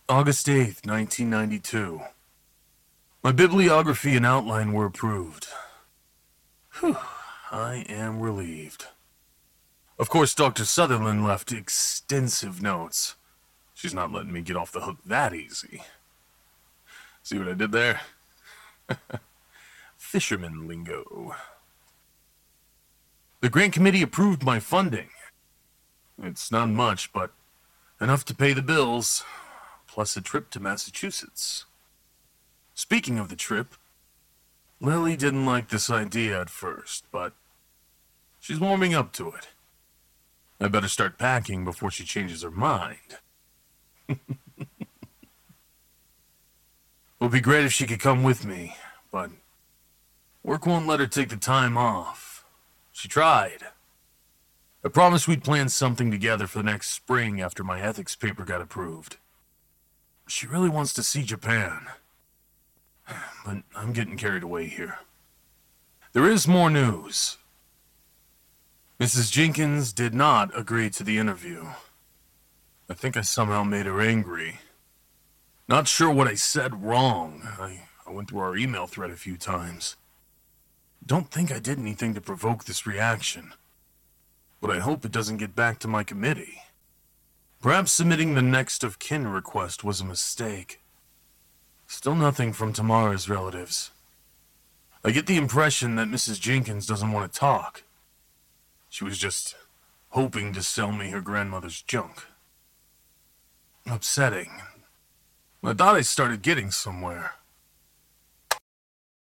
August 8th, 1992. My bibliography and outline were approved. Whew, I am relieved. Of course, Dr. Sutherland left extensive notes. She's not letting me get off the hook that easy. See what I did there? Fisherman lingo. The grant committee approved my funding. It's not much, but enough to pay the bills, plus a trip to Massachusetts. Speaking of the trip, Lily didn't like this idea at first, but she's warming up to it. I better start packing before she changes her mind. It would be great if she could come with me, but work won't let her take the time off. She tried. I promised we'd plan something together for the next spring after my ethics paper got approved. She really wants to see Japan. But I'm getting carried away here. There is more news. Mrs. Jenkins did not agree to the interview. I think I somehow made her angry. Not sure what I said wrong. I went through our email thread a few times. Don't think I did anything to provoke this reaction. But I hope it doesn't get back to my committee. Perhaps submitting the next of kin request was a mistake. Still nothing from Tamara's relatives. I get the impression that Mrs. Jenkins doesn't want to talk. She was just hoping to sell me her grandmother's junk. Upsetting. I thought I started getting somewhere.